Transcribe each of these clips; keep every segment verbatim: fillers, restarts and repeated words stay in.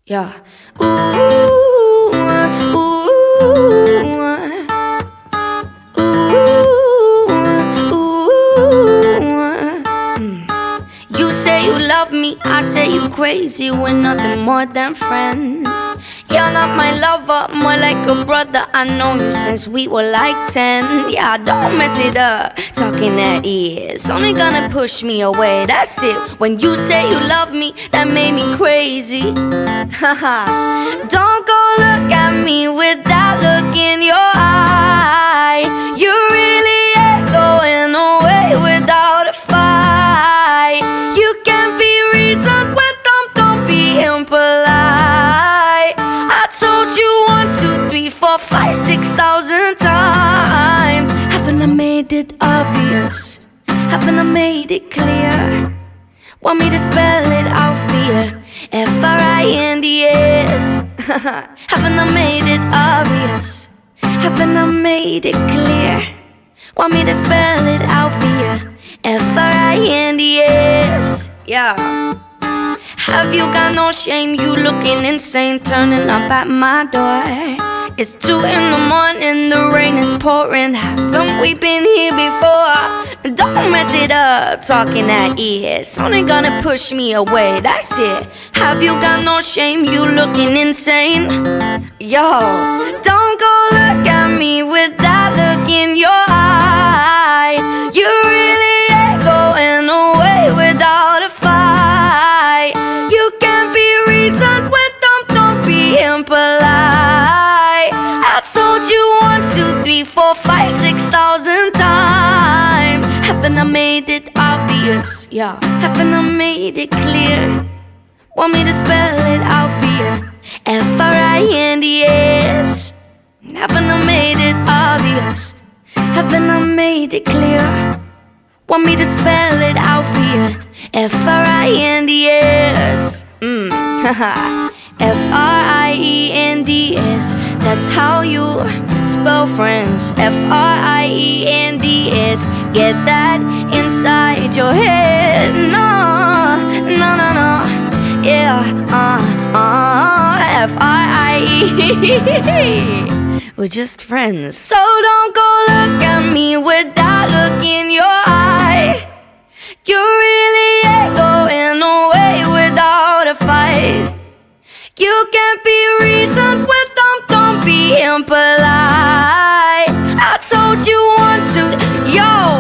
Yeah. Ooh, ooh, ooh, ooh. Mm. You say you love me, I say you crazy. We're nothing more than friends. You're not my lover, more like a brother. I know you since we were like ten. Yeah, don't mess it up, talking that ears only gonna push me away, that's it. When you say you love me, that made me crazy. Haha. Don't go look at me with that look in your eye. You really ain't going away without a fight. You can't be reasoned with them, don't be impolite. I told you one, two, three, four, five, six thousand times. Haven't I made it obvious? Haven't I made it clear? Want me to spell it out for you? F R I N D S. Haven't I made it obvious? Haven't I made it clear? Want me to spell it out for you? F R I N D S. Yeah. Have you got no shame? You looking insane, turning up at my door. It's two in the morning, the rain is pouring. Haven't we been here before? Don't mess it up, talking at ears only gonna push me away, that's it. Have you got no shame? You looking insane. Yo, don't go look at me with that look in your eye. You really ain't going away without a fight. You can't be reasoned with them, don't be impolite. I told you one, two, three, four, five, six thousand times. Haven't I made it obvious? Yeah. Haven't I made it clear? Want me to spell it out for you? F R I N D S. Haven't I made it obvious? Haven't I made it clear? Want me to spell it out for you? F R I N D S. Mm. F R I E N D S. That's how you spell friends. F R I E N D S. Get that inside your head. No, no, no, no. Yeah, uh, uh, F R I E. We're just friends. So don't go look at me with that look in your eye. You really ain't going away without a fight. You can't be reasoned with them, don't be impolite. I told you once to, yo,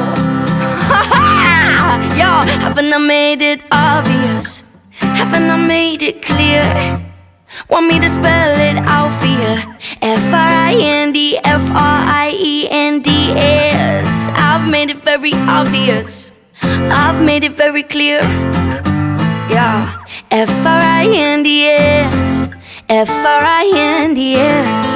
yo, haven't I made it obvious? Haven't I made it clear? Want me to spell it out for you? F R I N D, F R I E N D S. I've made it very obvious, I've made it very clear. Yeah, F R I N D S, F R I N D S.